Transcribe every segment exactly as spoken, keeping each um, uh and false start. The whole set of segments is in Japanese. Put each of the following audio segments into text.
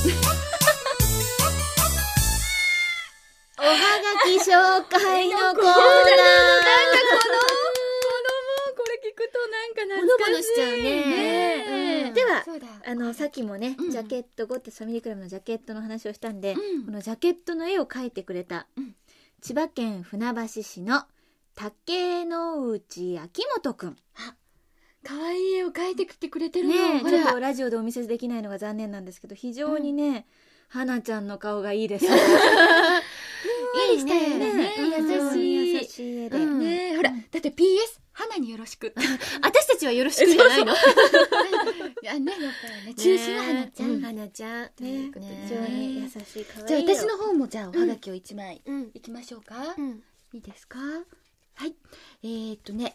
おはがき紹介のコーナー。なんかこの、このもこれ聞くとなんか懐かしい。 ほのぼのしちゃうね。 ね、うん、では、あの、さっきもね、 うん、 ジャケット、ゴッテスファミリークラブのジャケットの話をしたんで、 うん、 このジャケットの絵を描いてくれた、うん、千葉県船橋市の竹之内秋元くん。 あ、かわいい絵を描いてきてくれてるの。 ね、ちょっとラジオでお見せできないのが残念なんですけど、非常にね、はなちゃんの顔がいいです。ふんわりしたよね。ね、優しい。優しい絵で。うん、 ね、ほら、だって ピーエス、花によろしく。私たちはよろしくじゃないの。そうそういやね、やっぱりね、中心は花ちゃん。花ちゃん。 ね、非常に優しい可愛い。 じゃあ私の方もじゃあおはがきを一枚いきましょうか。うん、いいですか。はい。えーっとね、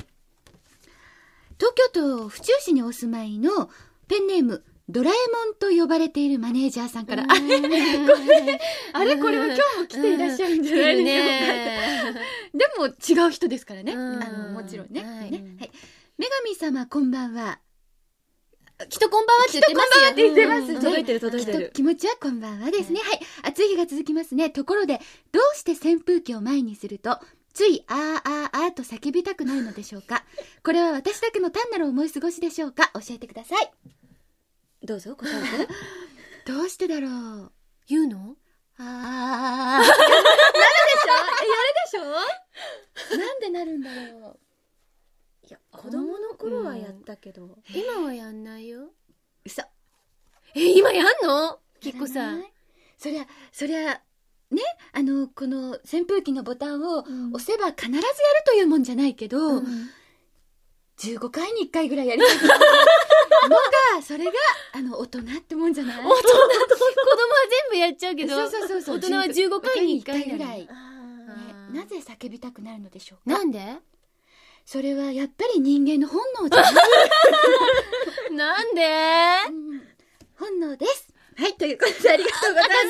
東京都府中市にお住まいのペンネームドラえもんと呼ばれているマネージャーさんから、あれ、これ、あれ、これは今日も来ていらっしゃるんじゃないでしょうか。でも違う人ですからね。あの、もちろんね。はい。女神様こんばんは。きっとこんばんはって言ってますよ。 きっとこんばんはって言ってます。届いてる届いてる。 気持ちはこんばんはですね。はい。暑い日が続きますね。ところで、どうして扇風機を前にすると、ついあーあーあーと叫びたくなるのでしょうか。これは私だけの単なる思い過ごしでしょうか。教えてください。 どうぞ答えて。 どうしてだろう。言うの？あー。 なるでしょ？やるでしょ？ なんでなるんだろう。 いや、子供の頃はやったけど、うん、 今はやんないよ。 嘘。 え、今やんの？結構さ。そりゃ、そりゃ、ね、あの、この扇風機のボタンを押せば必ずやるというもんじゃないけど、うん、じゅうごかいにいっかいぐらいやりたいのが、それが、あの、大人ってもんじゃない？大人と子供は全部やっちゃうけど、そうそうそうそう、大人はじゅうごかいにいっかいぐらい。ね、なぜ叫びたくなるのでしょうか？なんで？それはやっぱり人間の本能じゃないなんで、うん、本能です。 はい、ということでありがとうございます。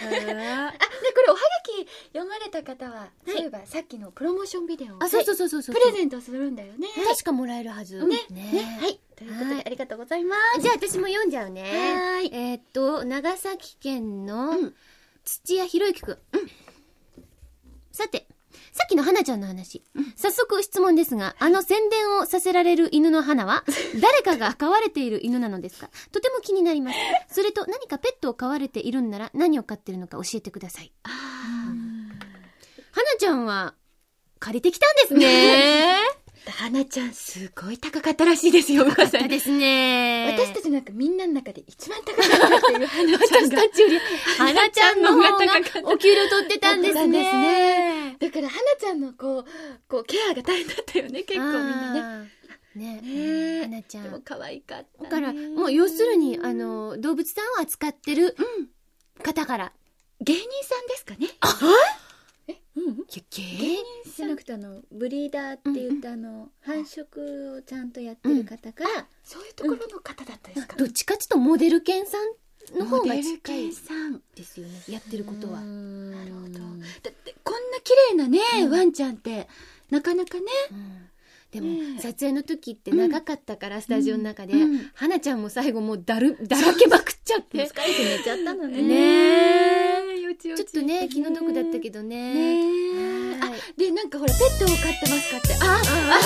あ、で、これおはがき読まれた方は、そういえばさっきのプロモーションビデオを、あ、そうそうそうそう、プレゼントするんだよね。確かもらえるはず。ね。ね。はい。ということでありがとうございます。じゃあ私も読んじゃうね。はい。えっと、長崎県の土屋博之くん。さて、さっきの花ちゃんの話、うん、早速質問ですが、あの宣伝をさせられる犬の花は誰かが飼われている犬なのですか？とても気になります。それと何かペットを飼われているんなら何を飼ってるのか教えてください。あ、花ちゃんは借りてきたんですね。花ちゃんすごい高かったらしいですよ。高かったですね。私たちなんかみんなの中で一番高かったっていう花ちゃんが私たちより花ちゃんの方がお給料取ってたんですね。だから花ちゃんのこうこうケアが大変だったよね。結構みんなね。ねえ、花ちゃんでも可愛かった、ね、だからもう要するにあの動物さんを扱ってる方から、うん、芸人さんですかね。あえ、うん、いや芸人じゃなくてあのブリーダーって言ったあの、うん、繁殖をちゃんとやってる方から、うん、 そういうところの方だったですか、うん、どっちかちょっとモデル犬さんの方が近いですよね、やってることは。なるほど。だってこんな綺麗なね、うん、ワンちゃんってなかなかね、うん、でも、ね、撮影の時って長かったから、うん、スタジオの中で、うん、花ちゃんも最後もうだるだらけまくっちゃって疲れて寝ちゃったのね。 ねえ、よちよちちょっとね気の毒だったけどね。ねあでなんかほらペットを飼ってますかって、ああ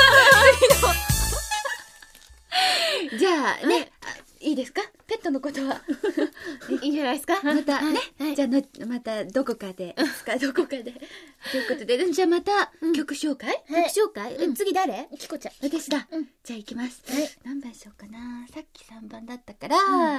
じゃあね、いいですか、ペットのことはいいんじゃないですか。またね、はい、じゃあのまたどこかでどこかでということで、じゃあまた曲紹介、うん、曲紹介、うん、次誰？キコちゃん。私だ、うん、じゃあ行きます、はい、何番しようかな。さっきさんばんだったから、うん